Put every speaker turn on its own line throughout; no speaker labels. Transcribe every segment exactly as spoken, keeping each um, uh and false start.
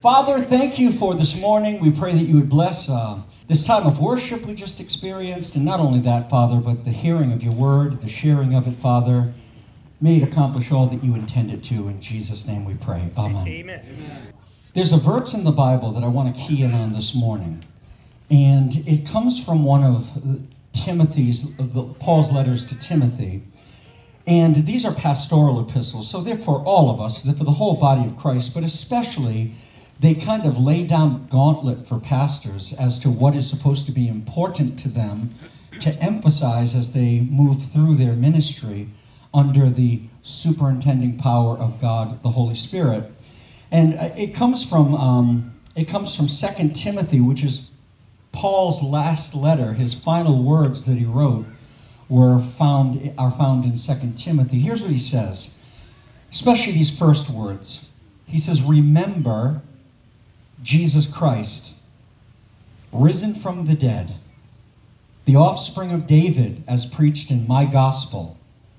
Father, thank you for this morning. We pray that you would bless uh, this time of worship we just experienced. And not only that, Father, but the hearing of your word, the sharing of it, Father. May it accomplish all that you intend it to. In Jesus' name we pray. Amen.
Amen. Amen.
There's a verse in the Bible that I want to key in on this morning. And it comes from one of Timothy's, the, Paul's letters to Timothy. And these are pastoral epistles. So they're for all of us, they're for the whole body of Christ, but especially they kind of lay down gauntlet for pastors as to what is supposed to be important to them to emphasize as they move through their ministry under the superintending power of God, the Holy Spirit. And it comes from um, it comes from Second Timothy, which is Paul's last letter. His final words that he wrote were found are found in Second Timothy. Here's what he says, especially these first words. He says, "Remember Jesus Christ, risen from the dead, the offspring of David, as preached in my gospel,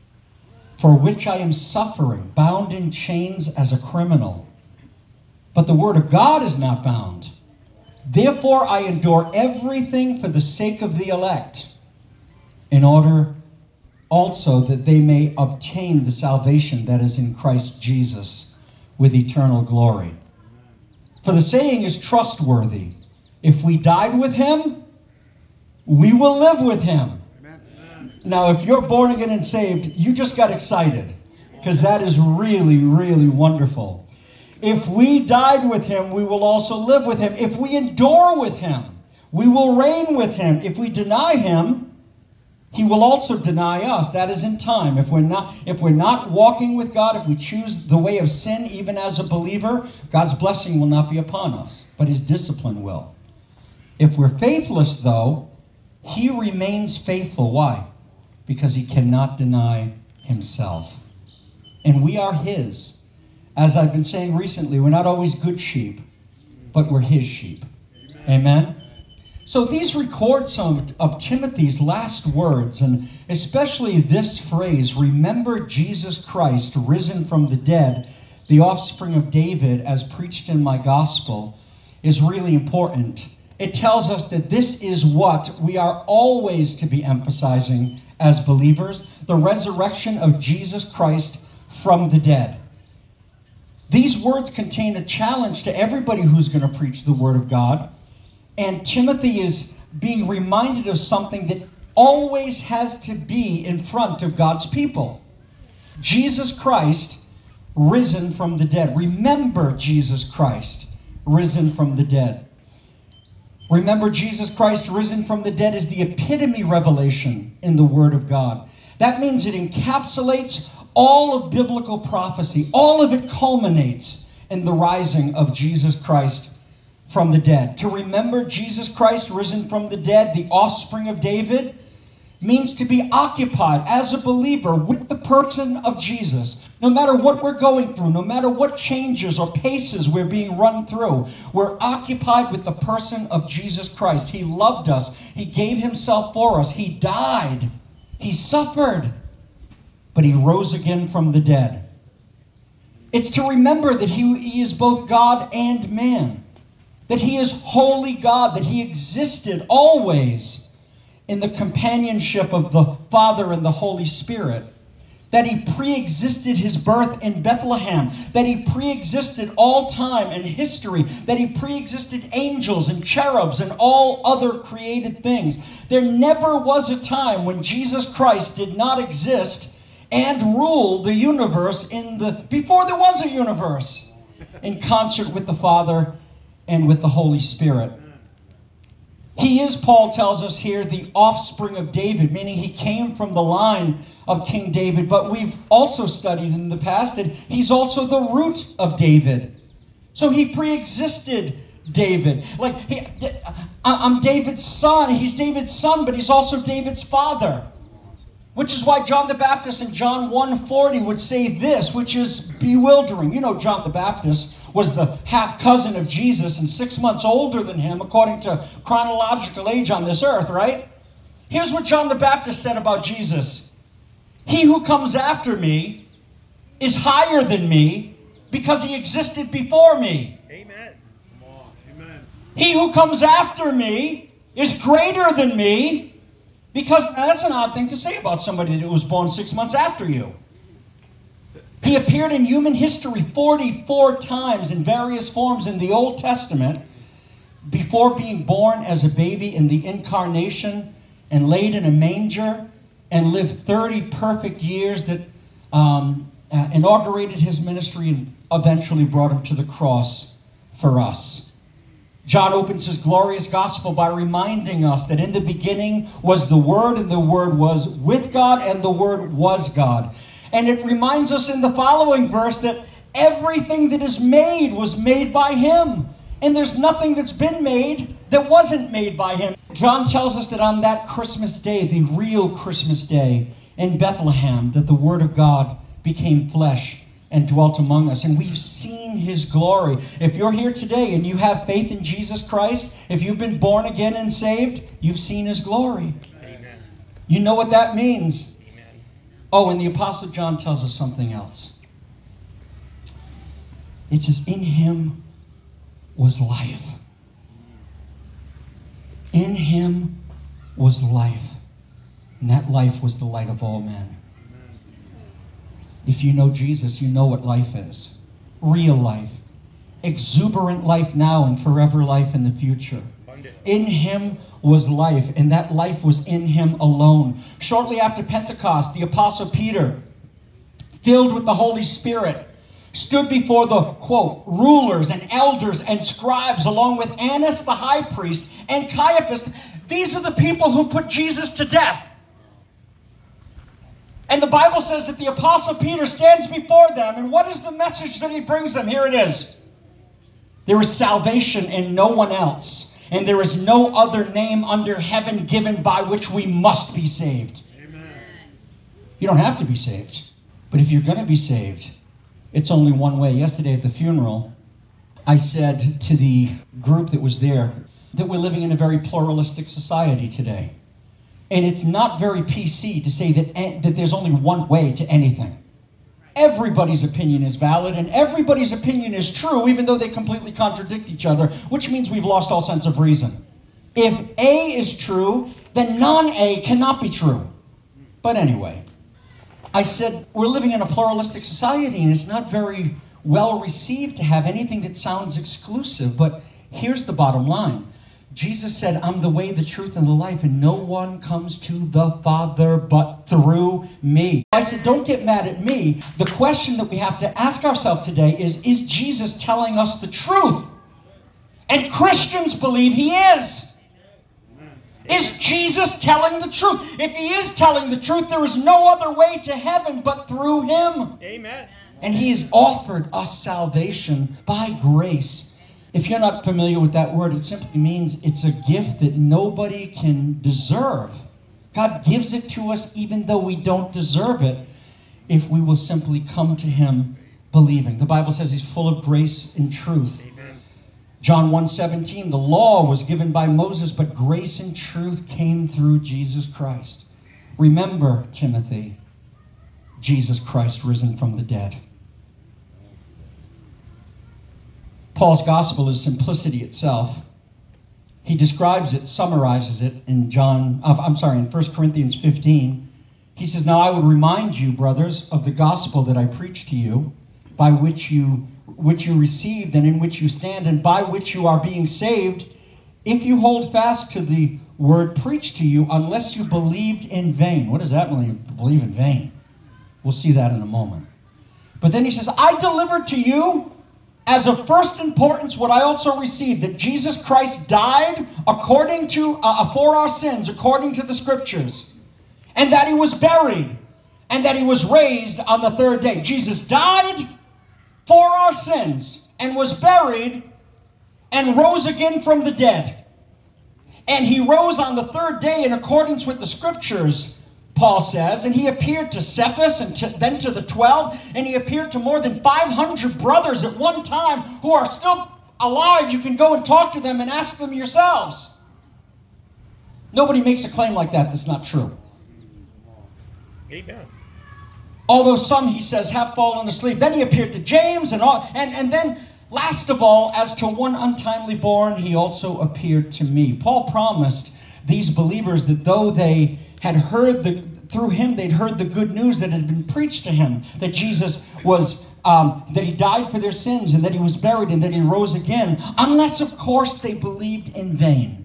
for which I am suffering, bound in chains as a criminal. But the word of God is not bound. Therefore I endure everything for the sake of the elect, in order also that they may obtain the salvation that is in Christ Jesus with eternal glory. For the saying is trustworthy. If we died with him, we will live with him." Amen. Now, if you're born again and saved, you just got excited, because that is really, really wonderful. If we died with him, we will also live with him. If we endure with him, we will reign with him. If we deny him, he will also deny us. That is in time. If we're not, if we're not walking with God, if we choose the way of sin, even as a believer, God's blessing will not be upon us, but his discipline will. If we're faithless, though, he remains faithful. Why? Because he cannot deny himself. And we are his. As I've been saying recently, we're not always good sheep, but we're his sheep. Amen? Amen? So these record some of, of Timothy's last words, and especially this phrase, "Remember Jesus Christ, risen from the dead, the offspring of David, as preached in my gospel," is really important. It tells us that this is what we are always to be emphasizing as believers, the resurrection of Jesus Christ from the dead. These words contain a challenge to everybody who's going to preach the word of God. And Timothy is being reminded of something that always has to be in front of God's people. Jesus Christ risen from the dead. Remember Jesus Christ risen from the dead. Remember Jesus Christ risen from the dead is the epitome revelation in the Word of God. That means it encapsulates all of biblical prophecy. All of it culminates in the rising of Jesus Christ from the dead. To remember Jesus Christ risen from the dead, the offspring of David, means to be occupied as a believer with the person of Jesus. No matter what we're going through, no matter what changes or paces we're being run through, we're occupied with the person of Jesus Christ. He loved us. He gave himself for us. He died. He suffered. But he rose again from the dead. It's to remember that he, he is both God and man. That he is holy God, that he existed always in the companionship of the Father and the Holy Spirit. That he pre-existed his birth in Bethlehem. That he pre-existed all time and history. That he pre-existed angels and cherubs and all other created things. There never was a time when Jesus Christ did not exist and rule the universe in the before there was a universe, in concert with the Father and with the Holy Spirit. He is, Paul tells us here, the offspring of David, meaning he came from the line of King David. But we've also studied in the past that he's also the root of David. So he pre-existed David. Like, he, I'm David's son. He's David's son, but he's also David's father. Which is why John the Baptist in John one forty would say this, which is bewildering. You know, John the Baptist was the half-cousin of Jesus and six months older than him according to chronological age on this earth, right? Here's what John the Baptist said about Jesus. "He who comes after me is higher than me because he existed before me."
Amen.
He who comes after me is greater than me, because that's an odd thing to say about somebody that was born six months after you. He appeared in human history forty-four times in various forms in the Old Testament before being born as a baby in the incarnation and laid in a manger and lived thirty perfect years that um, uh, inaugurated his ministry and eventually brought him to the cross for us. John opens his glorious gospel by reminding us that in the beginning was the Word, and the Word was with God, and the Word was God. And it reminds us in the following verse that everything that is made was made by Him. And there's nothing that's been made that wasn't made by Him. John tells us that on that Christmas day, the real Christmas day in Bethlehem, that the Word of God became flesh and dwelt among us. And we've seen His glory. If you're here today and you have faith in Jesus Christ, if you've been born again and saved, you've seen His glory. Amen. You know what that means. Amen. Oh, and the Apostle John tells us something else. It says, in Him was life. In Him was life. And that life was the light of all men. If you know Jesus, you know what life is. Real life. Exuberant life now and forever life in the future. In Him was life, and that life was in Him alone. Shortly after Pentecost, the Apostle Peter, filled with the Holy Spirit, stood before the, quote, rulers and elders and scribes, along with Annas the high priest and Caiaphas. These are the people who put Jesus to death. And the Bible says that the Apostle Peter stands before them, and what is the message that he brings them? Here it is. There is salvation in no one else, and there is no other name under heaven given by which we must be saved. Amen. You don't have to be saved, but if you're going to be saved, it's only one way. Yesterday at the funeral, I said to the group that was there that we're living in a very pluralistic society today. And it's not very P C to say that, that there's only one way to anything. Everybody's opinion is valid, and everybody's opinion is true, even though they completely contradict each other, which means we've lost all sense of reason. If A is true, then non-A cannot be true. But anyway, I said we're living in a pluralistic society, and it's not very well received to have anything that sounds exclusive. But here's the bottom line. Jesus said, I'm the way, the truth, and the life, and no one comes to the Father but through me. I said, don't get mad at me. The question that we have to ask ourselves today is, is Jesus telling us the truth? And Christians believe He is. Is Jesus telling the truth? If He is telling the truth, there is no other way to heaven but through Him. Amen. And He has offered us salvation by grace. If you're not familiar with that word, it simply means it's a gift that nobody can deserve. God gives it to us even though we don't deserve it, if we will simply come to Him believing. The Bible says He's full of grace and truth. Amen. John one seventeen, the law was given by Moses, but grace and truth came through Jesus Christ. Remember, Timothy, Jesus Christ risen from the dead. Paul's gospel is simplicity itself. He describes it, summarizes it in John, I'm sorry, in First Corinthians fifteen. He says, now I would remind you, brothers, of the gospel that I preached to you, by which you which you received and in which you stand, and by which you are being saved, if you hold fast to the word preached to you, unless you believed in vain. What does that mean, believe in vain? We'll see that in a moment. But then he says, I delivered to you as of first importance what I also received, that Jesus Christ died according to uh, for our sins, according to the Scriptures, and that He was buried, and that He was raised on the third day. Jesus died for our sins, and was buried, and rose again from the dead. And He rose on the third day in accordance with the Scriptures, Paul says, and He appeared to Cephas and to, then to the twelve, and He appeared to more than five hundred brothers at one time who are still alive. You can go and talk to them and ask them yourselves. Nobody makes a claim like that that's not true. Amen. Although some, he says, have fallen asleep. Then He appeared to James, and all, and, and then Last of all, as to one untimely born, he also appeared to me. Paul promised these believers that though they had heard the, through him, they'd heard the good news that had been preached to him, that Jesus was, um, that he died for their sins, and that he was buried, and that he rose again, unless, of course, they believed in vain.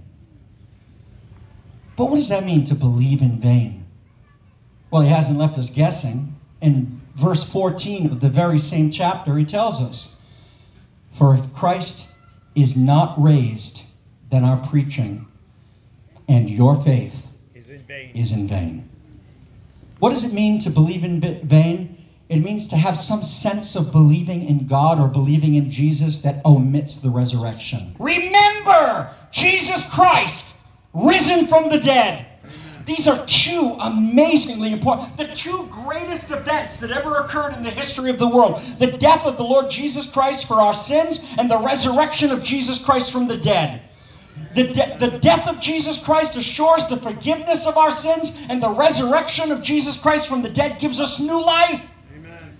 But what does that mean, to believe in vain? Well, he hasn't left us guessing. In verse fourteen of the very same chapter, he tells us, for if Christ is not raised, then our preaching and your faith
is in vain.
Is in vain. What does it mean to believe in vain? It means to have some sense of believing in God or believing in Jesus that omits the resurrection. Remember Jesus Christ, risen from the dead. These are two amazingly important, the two greatest events that ever occurred in the history of the world. The death of the Lord Jesus Christ for our sins and the resurrection of Jesus Christ from the dead. The, de- the death of Jesus Christ assures the forgiveness of our sins, and the resurrection of Jesus Christ from the dead gives us new life.
Amen.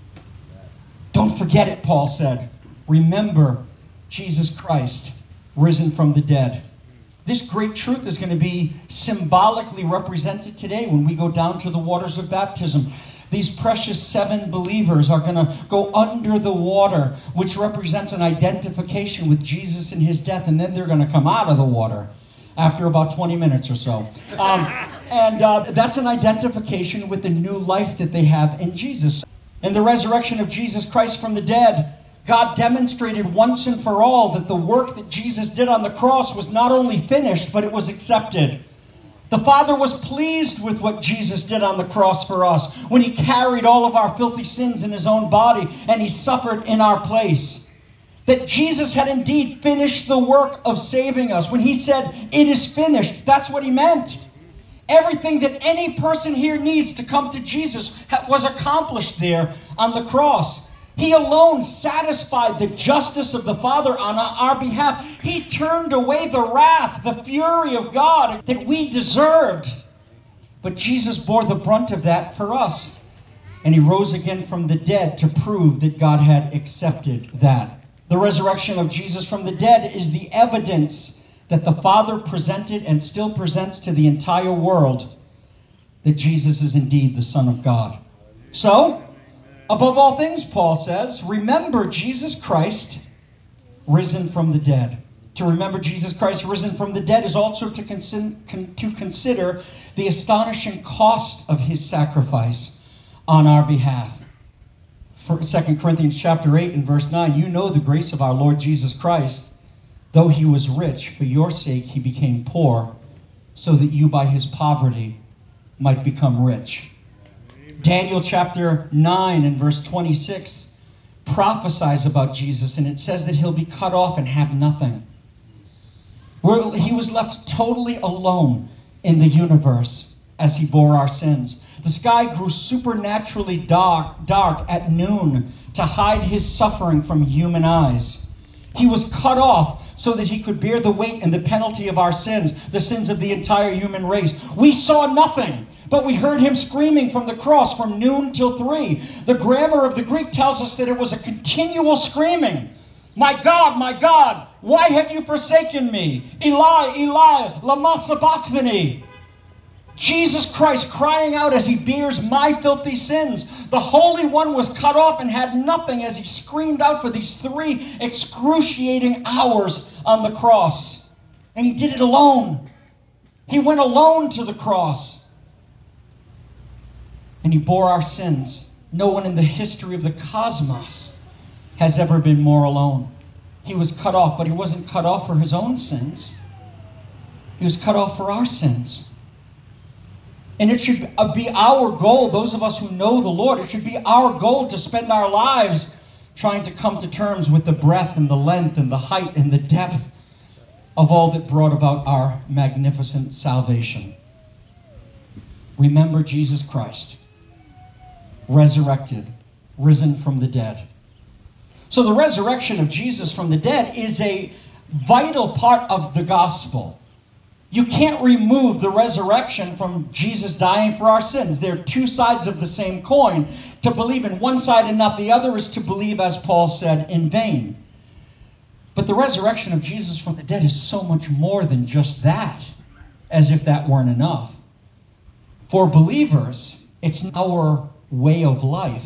Don't forget it, Paul said. Remember Jesus Christ, risen from the dead. This great truth is going to be symbolically represented today when we go down to the waters of baptism. These precious seven believers are going to go under the water, which represents an identification with Jesus and his death, and then they're going to come out of the water after about twenty minutes or so. Um, and uh, that's an identification with the new life that they have in Jesus. In the resurrection of Jesus Christ from the dead, God demonstrated once and for all that the work that Jesus did on the cross was not only finished, but it was accepted. The Father was pleased with what Jesus did on the cross for us when he carried all of our filthy sins in his own body and he suffered in our place. That Jesus had indeed finished the work of saving us. When he said, "It is finished," that's what he meant. Everything that any person here needs to come to Jesus was accomplished there on the cross. He alone satisfied the justice of the Father on our behalf. He turned away the wrath, the fury of God that we deserved. But Jesus bore the brunt of that for us. And he rose again from the dead to prove that God had accepted that. The resurrection of Jesus from the dead is the evidence that the Father presented and still presents to the entire world that Jesus is indeed the Son of God. So, above all things, Paul says, remember Jesus Christ risen from the dead. To remember Jesus Christ risen from the dead is also to, consider, to consider the astonishing cost of his sacrifice on our behalf. For Second Corinthians chapter eight and verse nine, you know the grace of our Lord Jesus Christ. Though he was rich, for your sake he became poor, so that you by his poverty might become rich. Daniel chapter nine and verse twenty-six prophesies about Jesus, and it says that he'll be cut off and have nothing. Where he was left totally alone in the universe as he bore our sins. The sky grew supernaturally dark, dark at noon to hide his suffering from human eyes. He was cut off so that he could bear the weight and the penalty of our sins, the sins of the entire human race. We saw nothing, but we heard him screaming from the cross from noon till three. The grammar of the Greek tells us that it was a continual screaming. My God, my God, why have you forsaken me? Eli, Eli, lama sabachthani. Jesus Christ crying out as he bears my filthy sins. The Holy One was cut off and had nothing as he screamed out for these three excruciating hours on the cross. And he did it alone. He went alone to the cross. And he bore our sins. No one in the history of the cosmos has ever been more alone. He was cut off, but he wasn't cut off for his own sins. He was cut off for our sins. And it should be our goal, those of us who know the Lord, it should be our goal to spend our lives trying to come to terms with the breadth and the length and the height and the depth of all that brought about our magnificent salvation. Remember Jesus Christ, resurrected, risen from the dead. So the resurrection of Jesus from the dead is a vital part of the gospel. You can't remove the resurrection from Jesus dying for our sins. They're two sides of the same coin. To believe in one side and not the other is to believe, as Paul said, in vain. But the resurrection of Jesus from the dead is so much more than just that, as if that weren't enough. For believers, it's our way of life.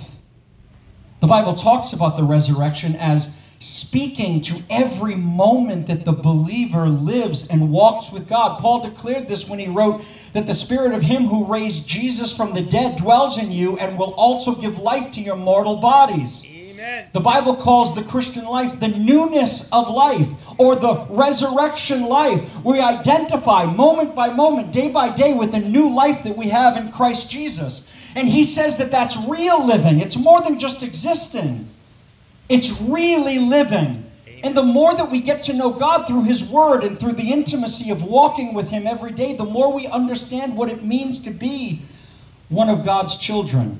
The Bible talks about the resurrection as speaking to every moment that the believer lives and walks with God. Paul declared this when he wrote that the Spirit of Him who raised Jesus from the dead dwells in you and will also give life to your mortal bodies. Amen. The Bible calls the Christian life the newness of life, or the resurrection life. We identify moment by moment, day by day, with the new life that we have in Christ Jesus. And he says that that's real living. It's more than just existing. It's really living. And the more that we get to know God through His Word and through the intimacy of walking with Him every day, the more we understand what it means to be one of God's children.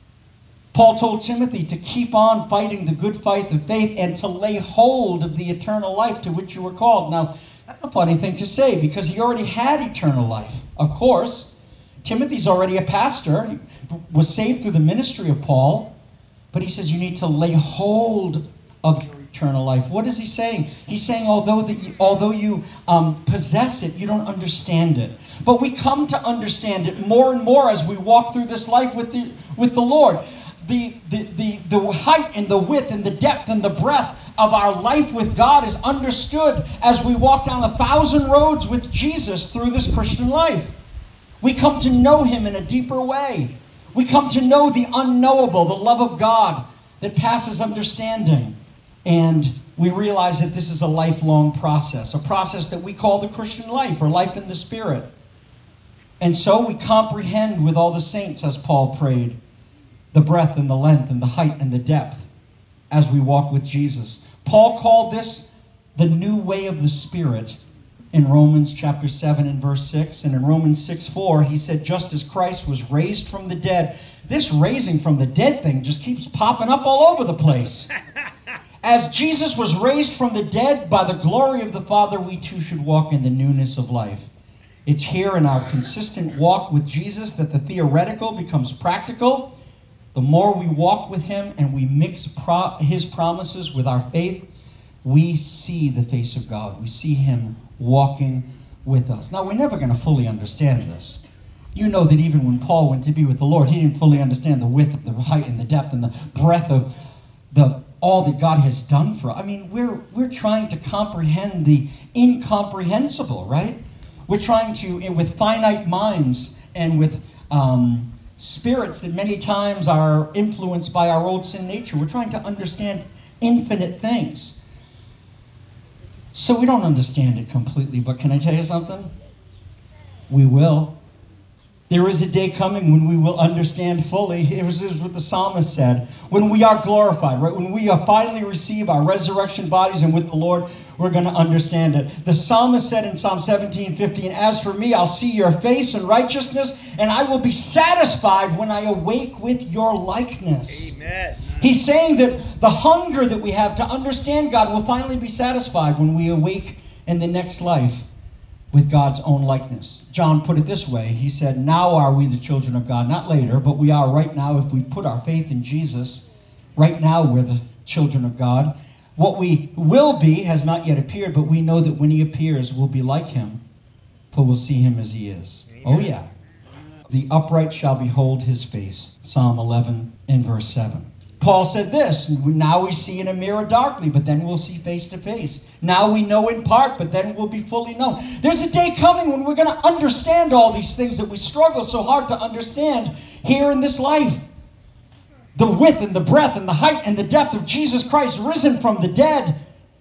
Paul told Timothy to keep on fighting the good fight of faith and to lay hold of the eternal life to which you were called. Now, that's a funny thing to say because he already had eternal life. Of course, Timothy's already a pastor. He was saved through the ministry of Paul. But he says you need to lay hold of your eternal life. What is he saying? He's saying although that you, although you um, possess it, you don't understand it. But we come to understand it more and more as we walk through this life with the with the Lord. The, the, the, the height and the width and the depth and the breadth of our life with God is understood as we walk down a thousand roads with Jesus through this Christian life. We come to know Him in a deeper way. We come to know the unknowable, the love of God that passes understanding. And we realize that this is a lifelong process, a process that we call the Christian life or life in the Spirit. And so we comprehend with all the saints, as Paul prayed, the breadth and the length and the height and the depth as we walk with Jesus. Paul called this the new way of the Spirit in Romans chapter seven and verse six. And in Romans six four, he said, just as Christ was raised from the dead. This raising from the dead thing just keeps popping up all over the place. As Jesus was raised from the dead by the glory of the Father, we too should walk in the newness of life. It's here in our consistent walk with Jesus that the theoretical becomes practical. The more we walk with Him and we mix pro- His promises with our faith, we see the face of God. We see Him walking with us. Now, we're never going to fully understand this. You know that even when Paul went to be with the Lord, he didn't fully understand the width, the height, and the depth, and the breadth of the all that God has done for us. I mean, we're we're trying to comprehend the incomprehensible, right? We're trying to, with finite minds and with um, spirits that many times are influenced by our old sin nature, we're trying to understand infinite things. So we don't understand it completely, but can I tell you something? We will. There is a day coming when we will understand fully. It was, it was what the psalmist said. When we are glorified, right? When we are finally receive our resurrection bodies and with the Lord, we're going to understand it. The psalmist said in Psalm seventeen fifteen, as for me, I'll see your face in righteousness, and I will be satisfied when I awake with your likeness. Amen. He's saying that the hunger that we have to understand God will finally be satisfied when we awake in the next life with God's own likeness. John put it this way. He said, now are we the children of God, not later, but we are right now if we put our faith in Jesus. Right now we're the children of God. What we will be has not yet appeared, but we know that when He appears, we'll be like Him, for we'll see Him as He is. Amen. Oh yeah. The upright shall behold His face. Psalm eleven and verse seven. Paul said this, now we see in a mirror darkly, but then we'll see face to face. Now we know in part, but then we'll be fully known. There's a day coming when we're going to understand all these things that we struggle so hard to understand here in this life. The width and the breadth and the height and the depth of Jesus Christ risen from the dead,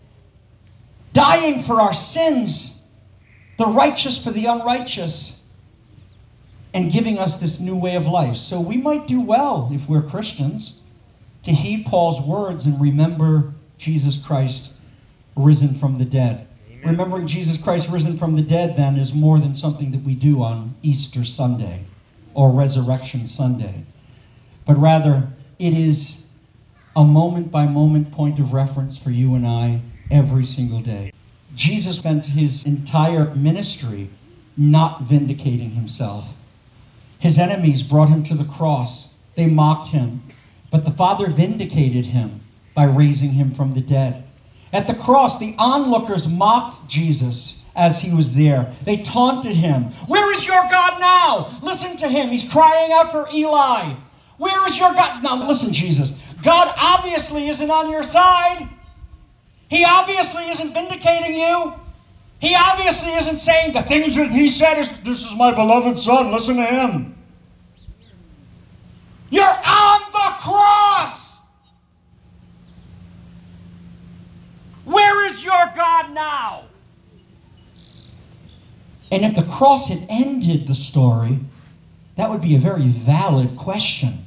dying for our sins, the righteous for the unrighteous, and giving us this new way of life. So we might do well, if we're Christians, to heed Paul's words and remember Jesus Christ risen from the dead. Amen. Remembering Jesus Christ risen from the dead, then, is more than something that we do on Easter Sunday or Resurrection Sunday. But rather, it is a moment-by-moment point of reference for you and I every single day. Jesus spent His entire ministry not vindicating Himself. His enemies brought Him to the cross. They mocked Him. But the Father vindicated Him by raising Him from the dead. At the cross, the onlookers mocked Jesus as he was there. They taunted him. Where is your God now? Listen to him. He's crying out for Eli. Where is your God? Now listen, Jesus. God obviously isn't on your side. He obviously isn't vindicating you. He obviously isn't saying the things that he said is, this is my beloved son, listen to him. You're on the cross. Where is your God now? And if the cross had ended the story, that would be a very valid question.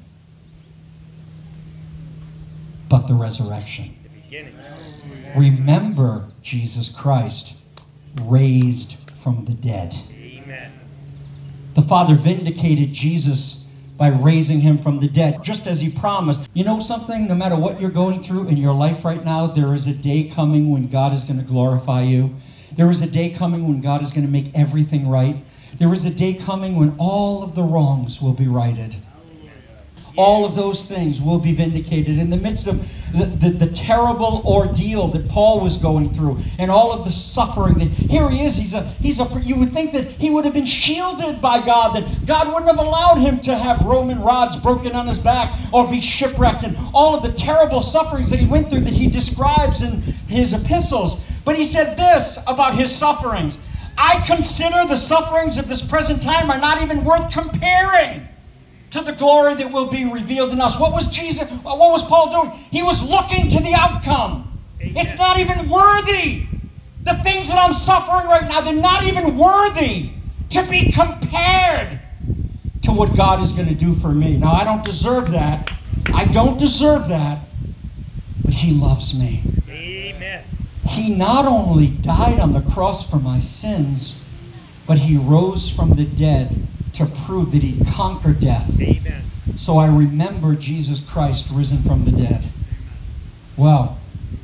But the resurrection.
The beginning.
Remember Jesus Christ raised from the dead.
Amen.
The Father vindicated Jesus by raising him from the dead, just as he promised. You know something? No matter what you're going through in your life right now, there is a day coming when God is going to glorify you. There is a day coming when God is going to make everything right. There is a day coming when all of the wrongs will be righted. All of those things will be vindicated in the midst of the, the, the terrible ordeal that Paul was going through and all of the suffering. That here he is. He's a, he's a, you would think that he would have been shielded by God, that God wouldn't have allowed him to have Roman rods broken on his back or be shipwrecked and all of the terrible sufferings that he went through that he describes in his epistles. But he said this about his sufferings. I consider the sufferings of this present time are not even worth comparing to the glory that will be revealed in us. What was Jesus, what was Paul doing? He was looking to the outcome. Amen. It's not even worthy. The things that I'm suffering right now, they're not even worthy to be compared to what God is going to do for me. Now, I don't deserve that. I don't deserve that. But he loves me.
Amen.
He not only died on the cross for my sins, but he rose from the dead to prove that he conquered death.
Amen.
So I remember Jesus Christ risen from the dead. Wow.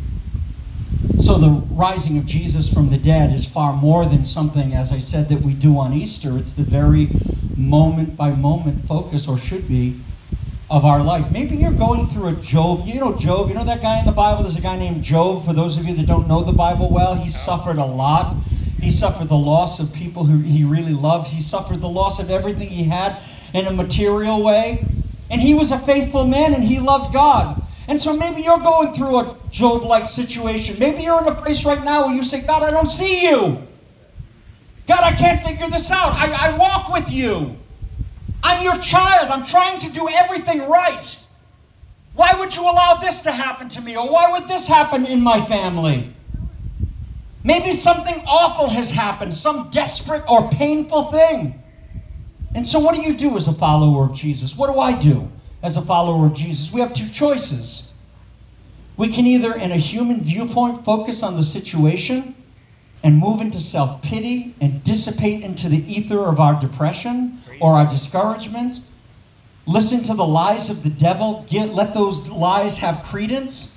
So the rising of Jesus from the dead is far more than something, as I said, that we do on Easter. It's the very moment by moment focus, or should be, of our life. Maybe you're going through a Job. You know Job. You know that guy in the Bible? There's a guy named Job. For those of you that don't know the Bible well, he suffered a lot. He suffered the loss of people who he really loved. He suffered the loss of everything he had in a material way. And he was a faithful man and he loved God. And so maybe you're going through a Job-like situation. Maybe you're in a place right now where you say, God, I don't see you. God, I can't figure this out. I, I walk with you. I'm your child. I'm trying to do everything right. Why would you allow this to happen to me? Or why would this happen in my family? Maybe something awful has happened, some desperate or painful thing. And so what do you do as a follower of Jesus? What do I do as a follower of Jesus? We have two choices. We can either, in a human viewpoint, focus on the situation and move into self-pity and dissipate into the ether of our depression or our discouragement. Listen to the lies of the devil. Get, let those lies have credence.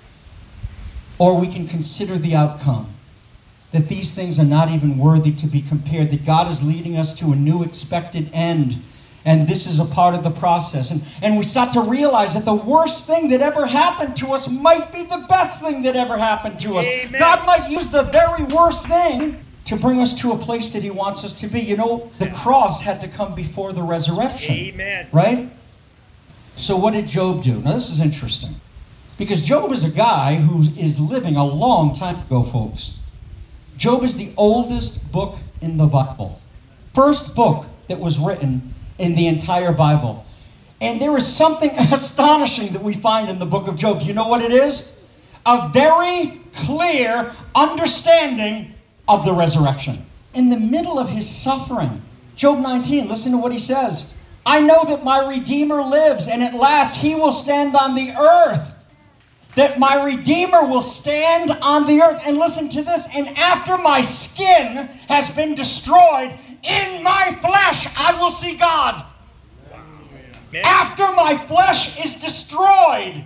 Or we can consider the outcome. That these things are not even worthy to be compared. That God is leading us to a new expected end. And this is a part of the process. And, and we start to realize that the worst thing that ever happened to us might be the best thing that ever happened to us.
Amen.
God might use the very worst thing to bring us to a place that he wants us to be. You know, the cross had to come before the resurrection.
Amen.
Right? So what did Job do? Now this is interesting. Because Job is a guy who is living a long time ago, folks. Job is the oldest book in the Bible. First book that was written in the entire Bible. And there is something astonishing that we find in the book of Job. Do you know what it is? A very clear understanding of the resurrection. In the middle of his suffering, Job nineteen, listen to what he says. I know that my Redeemer lives, and at last he will stand on the earth. That my Redeemer will stand on the earth. And listen to this. And after my skin has been destroyed, in my flesh I will see God. Amen. After my flesh is destroyed,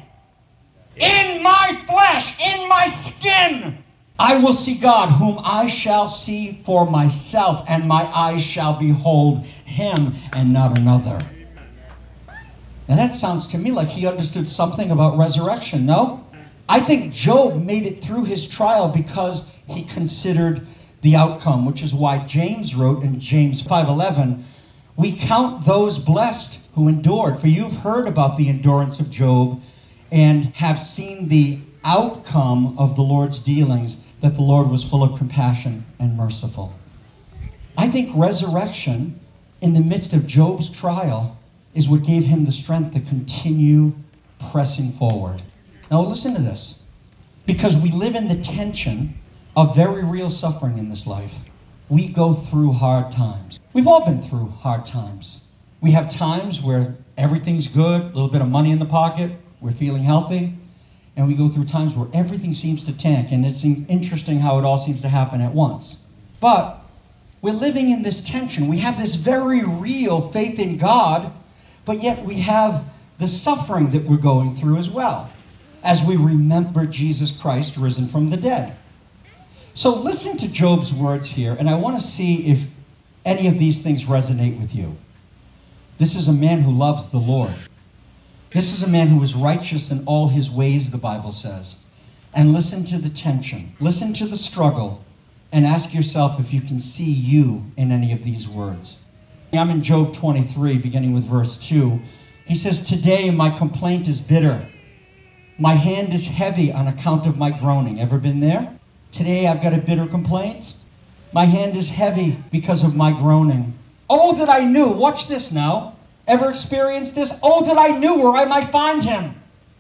in my flesh, in my skin, I will see God, whom I shall see for myself, and my eyes shall behold him and not another. Now that sounds to me like he understood something about resurrection, no? I think Job made it through his trial because he considered the outcome, which is why James wrote in James five eleven, we count those blessed who endured. For you've heard about the endurance of Job and have seen the outcome of the Lord's dealings, that the Lord was full of compassion and merciful. I think resurrection in the midst of Job's trial is what gave him the strength to continue pressing forward. Now listen to this. Because we live in the tension of very real suffering in this life, we go through hard times. We've all been through hard times. We have times where everything's good, a little bit of money in the pocket, we're feeling healthy, and we go through times where everything seems to tank, and it's interesting how it all seems to happen at once. But we're living in this tension. We have this very real faith in God, but yet we have the suffering that we're going through as well, as we remember Jesus Christ risen from the dead. So listen to Job's words here, and I want to see if any of these things resonate with you. This is a man who loves the Lord. This is a man who is righteous in all his ways, the Bible says. And listen to the tension. Listen to the struggle, and ask yourself if you can see you in any of these words. I'm in Job twenty-three, beginning with verse two. He says, today my complaint is bitter. My hand is heavy on account of my groaning. Ever been there? Today I've got a bitter complaint. My hand is heavy because of my groaning. Oh, that I knew. Watch this now. Ever experienced this? Oh, that I knew where I might find him,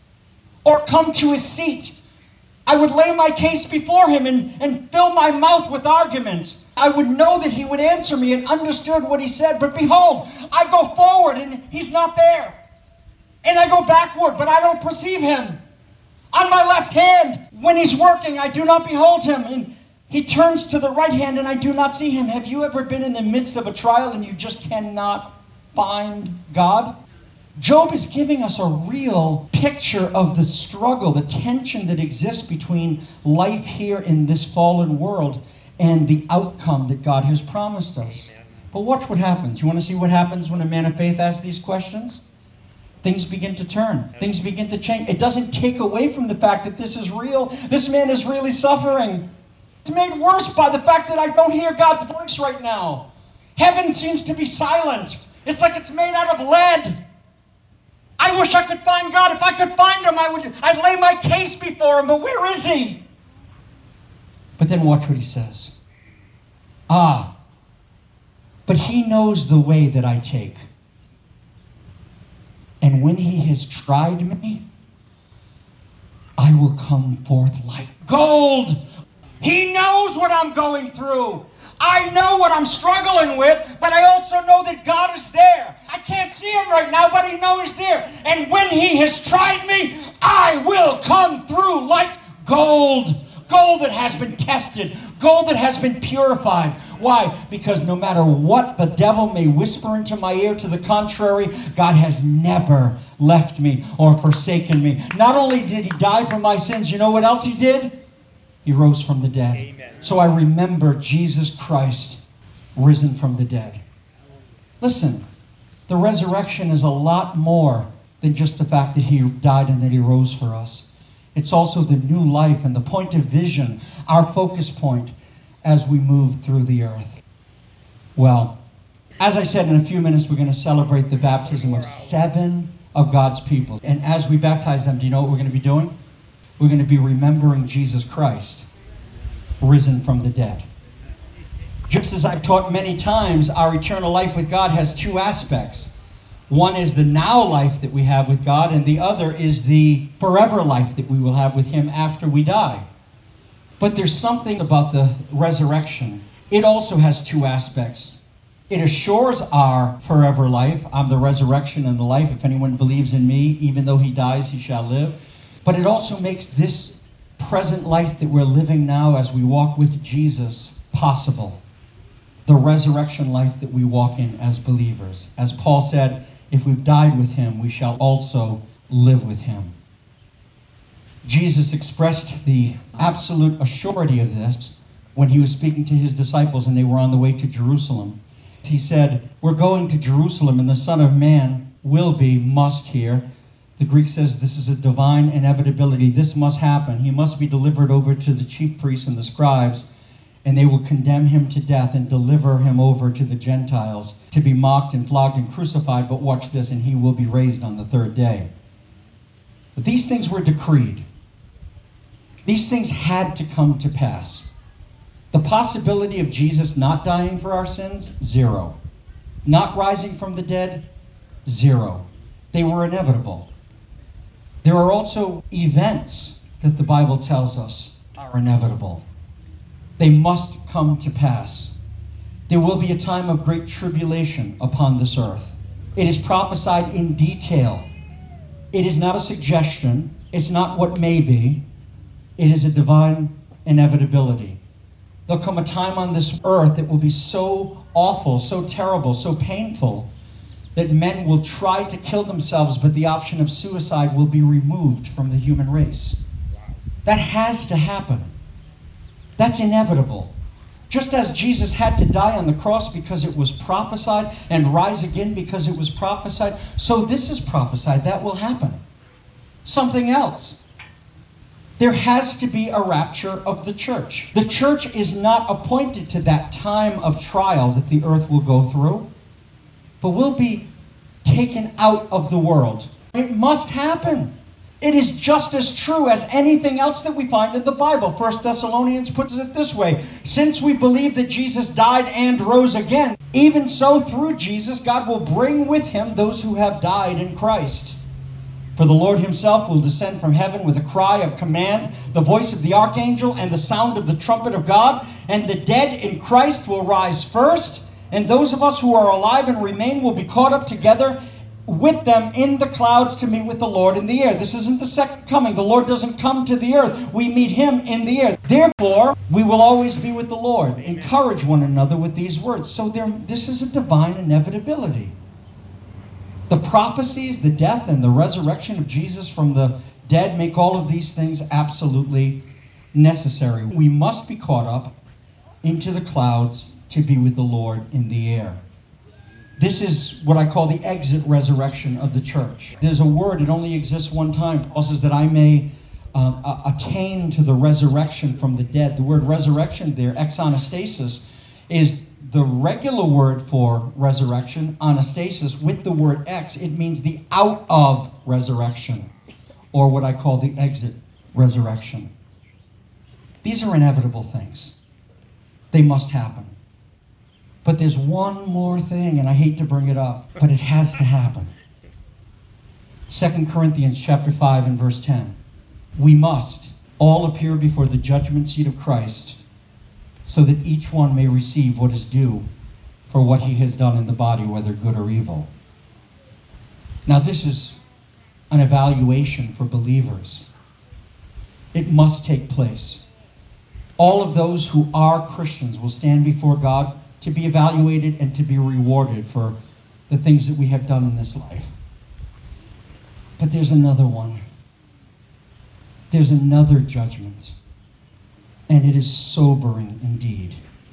or come to his seat. I would lay my case before him and, and fill my mouth with arguments. I would know that he would answer me and understood what he said. But behold, I go forward and he's not there. And I go backward, but I don't perceive him. On my left hand, when he's working, I do not behold him. And he turns to the right hand and I do not see him. Have you ever been in the midst of a trial and you just cannot find God? Job is giving us a real picture of the struggle, the tension that exists between life here in this fallen world and the outcome that God has promised us. But watch what happens. You want to see what happens when a man of faith asks these questions? Things begin to turn. Things begin to change. It doesn't take away from the fact that this is real. This man is really suffering. It's made worse by the fact that I don't hear God's voice right now. Heaven seems to be silent. It's like it's made out of lead. I wish I could find God. If I could find him, I would, I'd lay my case before him. But where is he? But then watch what he says. Ah, but he knows the way that I take. And when he has tried me, I will come forth like gold. He knows what I'm going through. I know what I'm struggling with, but I also know that God is there. I can't see him right now, but he knows he's there. And when he has tried me, I will come through like gold. Gold that has been tested. Gold that has been purified. Why? Because no matter what the devil may whisper into my ear to the contrary, God has never left me or forsaken me. Not only did he die for my sins, you know what else he did? He rose from the dead. Amen. So I remember Jesus Christ risen from the dead. Listen, the resurrection is a lot more than just the fact that he died and that he rose for us. It's also the new life and the point of vision, our focus point as we move through the earth. Well, as I said, in a few minutes we're going to celebrate the baptism of seven of God's people. And as we baptize them, do you know what we're going to be doing? We're going to be remembering Jesus Christ, risen from the dead. Just as I've taught many times, our eternal life with God has two aspects. One is the now life that we have with God, and the other is the forever life that we will have with him after we die. But there's something about the resurrection. It also has two aspects. It assures our forever life. I'm the resurrection and the life. If anyone believes in me, even though he dies, he shall live. But it also makes this present life that we're living now as we walk with Jesus possible. The resurrection life that we walk in as believers. As Paul said, if we've died with him, we shall also live with him. Jesus expressed the absolute assurity of this when he was speaking to his disciples and they were on the way to Jerusalem. He said, we're going to Jerusalem and the Son of Man will be, must hear, The Greek says this is a divine inevitability. This must happen. He must be delivered over to the chief priests and the scribes, and they will condemn him to death and deliver him over to the Gentiles to be mocked and flogged and crucified. But watch this, and he will be raised on the third day. But these things were decreed. These things had to come to pass. The possibility of Jesus not dying for our sins, zero. Not rising from the dead, zero. They were inevitable. There are also events that the Bible tells us are inevitable. They must come to pass. There will be a time of great tribulation upon this earth. It is prophesied in detail. It is not a suggestion. It's not what may be. It is a divine inevitability. There'll come a time on this earth that will be so awful, so terrible, so painful, that men will try to kill themselves, but the option of suicide will be removed from the human race. That has to happen. That's inevitable. Just as Jesus had to die on the cross because it was prophesied and rise again because it was prophesied, so this is prophesied. That will happen. Something else. There has to be a rapture of the church. The church is not appointed to that time of trial that the earth will go through, but will be taken out of the world. It must happen. It is just as true as anything else that we find in the Bible. First Thessalonians puts it this way: since we believe that Jesus died and rose again, even so through Jesus God will bring with him those who have died in Christ. For the Lord himself will descend from heaven with a cry of command, the voice of the archangel, and the sound of the trumpet of God, and the dead in Christ will rise first, and those of us who are alive and remain will be caught up together with them in the clouds to meet with the Lord in the air. This isn't the second coming. The Lord doesn't come to the earth. We meet him in the air. Therefore, we will always be with the Lord. Encourage one another with these words. So there, this is a divine inevitability. The prophecies, the death, and the resurrection of Jesus from the dead make all of these things absolutely necessary. We must be caught up into the clouds to be with the Lord in the air. This is what I call the exit resurrection of the church. There's a word, it only exists one time. Paul says that I may uh, attain to the resurrection from the dead. The word resurrection there, exanastasis, is the regular word for resurrection, anastasis, with the word ex. It means the out of resurrection, or what I call the exit resurrection. These are inevitable things. They must happen. But there's one more thing, and I hate to bring it up, but it has to happen. Second Corinthians chapter five and verse ten. We must all appear before the judgment seat of Christ, so that each one may receive what is due for what he has done in the body, whether good or evil. Now this is an evaluation for believers. It must take place. All of those who are Christians will stand before God to be evaluated and to be rewarded for the things that we have done in this life. But there's another one. There's another judgment. And it is sobering indeed.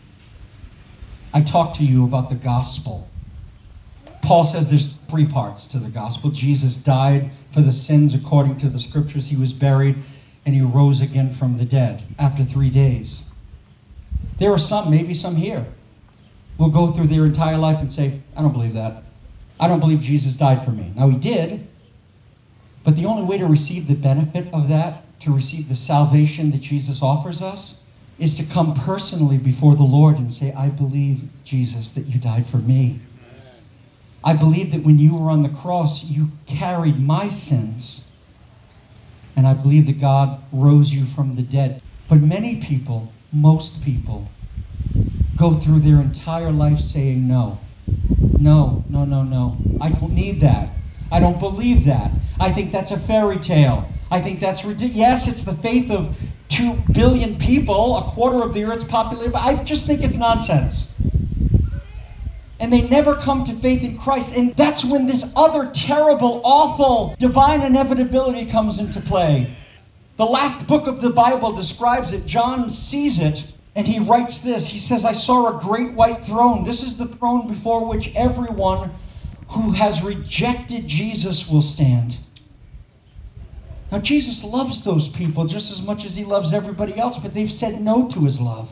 I talked to you about the gospel. Paul says there's three parts to the gospel. Jesus died for the sins according to the scriptures. He was buried, and he rose again from the dead after three days. There are some, maybe some here, will go through their entire life and say, I don't believe that. I don't believe Jesus died for me. Now he did, but the only way to receive the benefit of that, to receive the salvation that Jesus offers us, is to come personally before the Lord and say, I believe, Jesus, that you died for me. I believe that when you were on the cross, you carried my sins. And I believe that God rose you from the dead. But many people, most people, go through their entire life saying no. No, no, no, no. I don't need that. I don't believe that. I think that's a fairy tale. I think that's ridiculous. Yes, it's the faith of two billion people, a quarter of the earth's population, but I just think it's nonsense. And they never come to faith in Christ. And that's when this other terrible, awful, divine inevitability comes into play. The last book of the Bible describes it. John sees it, and he writes this. He says, I saw a great white throne. This is the throne before which everyone who has rejected Jesus will stand. Now, Jesus loves those people just as much as he loves everybody else, but they've said no to his love.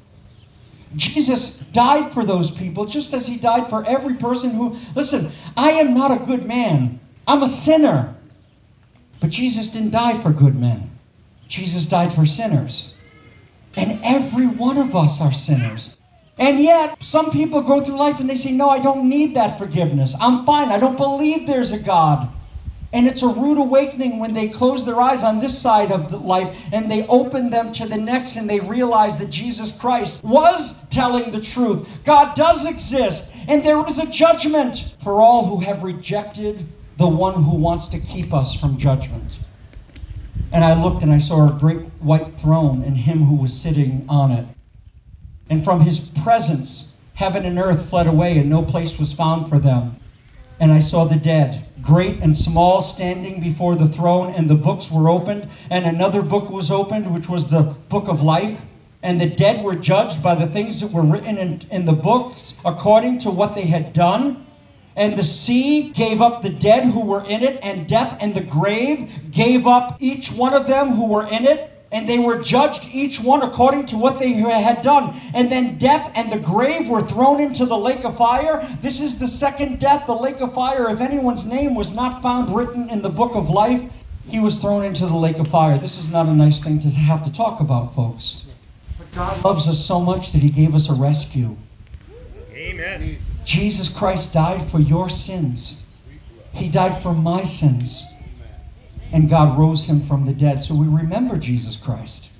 Jesus died for those people just as he died for every person who, listen, I am not a good man. I'm a sinner. But Jesus didn't die for good men. Jesus died for sinners. And every one of us are sinners. And yet, some people go through life and they say, no, I don't need that forgiveness. I'm fine. I don't believe there's a God. And it's a rude awakening when they close their eyes on this side of the life and they open them to the next and they realize that Jesus Christ was telling the truth. God does exist. And there is a judgment for all who have rejected the one who wants to keep us from judgment. And I looked and I saw a great white throne and him who was sitting on it. And from his presence, heaven and earth fled away and no place was found for them. And I saw the dead, great and small, standing before the throne, and the books were opened, and another book was opened, which was the book of life. And the dead were judged by the things that were written in, in the books according to what they had done. And the sea gave up the dead who were in it, and death and the grave gave up each one of them who were in it. And they were judged, each one according to what they had done. And then death and the grave were thrown into the lake of fire. This is the second death, the lake of fire. If anyone's name was not found written in the book of life, he was thrown into the lake of fire. This is not a nice thing to have to talk about, folks. But God loves us so much that he gave us a rescue.
Amen.
Jesus Christ died for your sins. He died for my sins. And God rose him from the dead. So we remember Jesus Christ,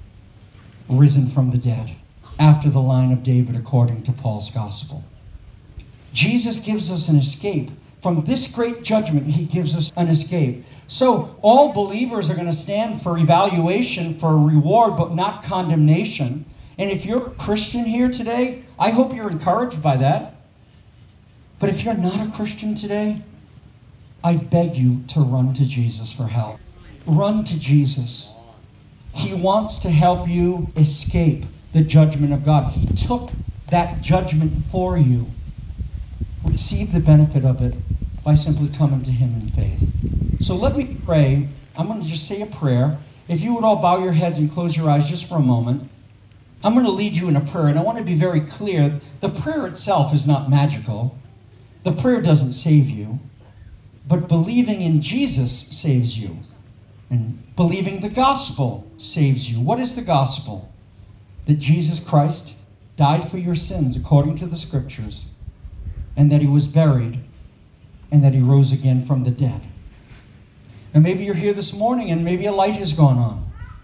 risen from the dead, after the line of David according to Paul's gospel. Jesus gives us an escape. From this great judgment, he gives us an escape. So all believers are going to stand for evaluation, for reward, but not condemnation. And if you're a Christian here today, I hope you're encouraged by that. But if you're not a Christian today, I beg you to run to Jesus for help. Run to Jesus. He wants to help you escape the judgment of God. He took that judgment for you. Receive the benefit of it by simply coming to him in faith. So let me pray. I'm going to just say a prayer. If you would all bow your heads and close your eyes just for a moment. I'm going to lead you in a prayer, and I want to be very clear. The prayer itself is not magical. The prayer doesn't save you. But believing in Jesus saves you. And believing the gospel saves you. What is the gospel? That Jesus Christ died for your sins according to the scriptures, and that he was buried, and that he rose again from the dead. And maybe you're here this morning and maybe a light has gone on.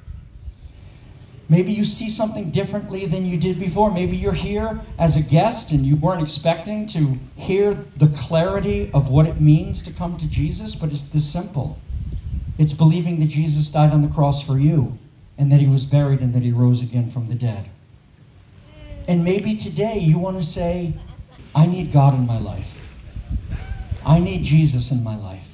Maybe you see something differently than you did before. Maybe you're here as a guest and you weren't expecting to hear the clarity of what it means to come to Jesus, but it's this simple. It's believing that Jesus died on the cross for you, and that he was buried, and that he rose again from the dead. And maybe today you want to say, I need God in my life. I need Jesus in my life.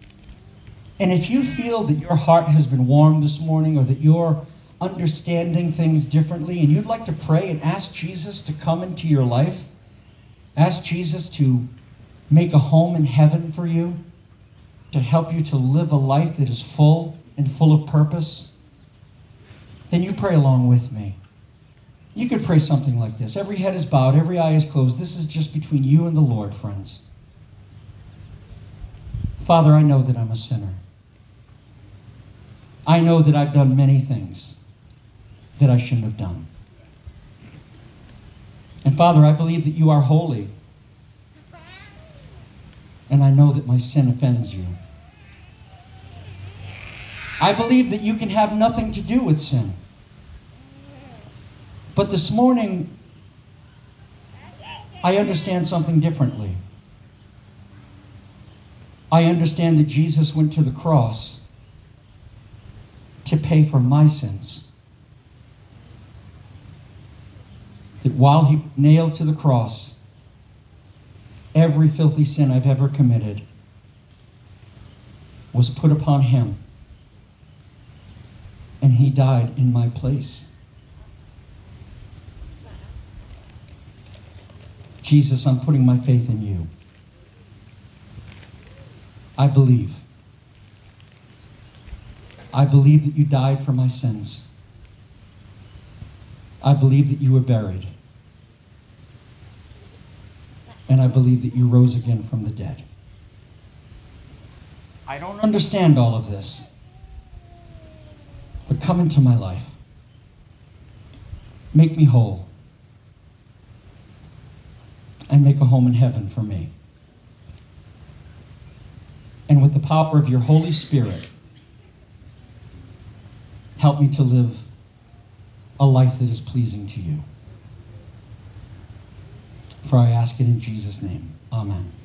And if you feel that your heart has been warmed this morning, or that you're understanding things differently, and you'd like to pray and ask Jesus to come into your life, ask Jesus to make a home in heaven for you, to help you to live a life that is full and full of purpose, then you pray along with me. You could pray something like this. Every head is bowed, every eye is closed. This is just between you and the Lord, friends. Father, I know that I'm a sinner. I know that I've done many things that I shouldn't have done. And Father, I believe that you are holy. And I know that my sin offends you. I believe that you can have nothing to do with sin. But this morning, I understand something differently. I understand that Jesus went to the cross to pay for my sins. That while he nailed to the cross every filthy sin I've ever committed was put upon him, and he died in my place. Jesus, I'm putting my faith in you. I believe I believe that you died for my sins. I believe that you were buried. And I believe that you rose again from the dead. I don't understand all of this, but come into my life. Make me whole. And make a home in heaven for me. And with the power of your Holy Spirit, help me to live a life that is pleasing to you. For I ask it in Jesus' name. Amen.